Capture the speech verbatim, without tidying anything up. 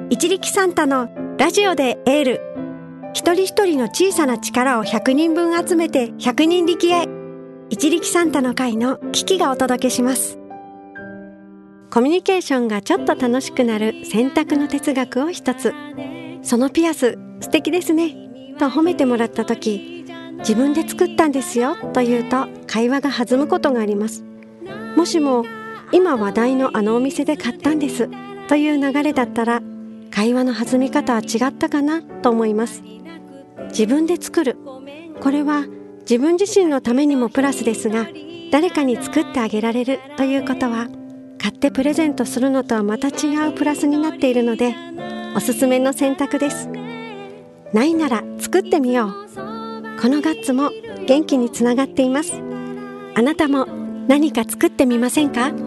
一力サンタのラジオでエール。一人一人の小さな力をひゃくにんぶん集めてひゃくにん力へ。一力サンタの会のキキがお届けします。コミュニケーションがちょっと楽しくなる選択の哲学を一つ。そのピアス素敵ですねと褒めてもらったとき、自分で作ったんですよと言うと会話が弾むことがあります。もしも今話題のあのお店で買ったんですという流れだったら、会話の弾み方は違ったかなと思います。自分で作る、これは自分自身のためにもプラスですが、誰かに作ってあげられるということは、買ってプレゼントするのとはまた違うプラスになっているので、おすすめの選択です。ないなら作ってみよう。このガッツも元気につながっています。あなたも何か作ってみませんか？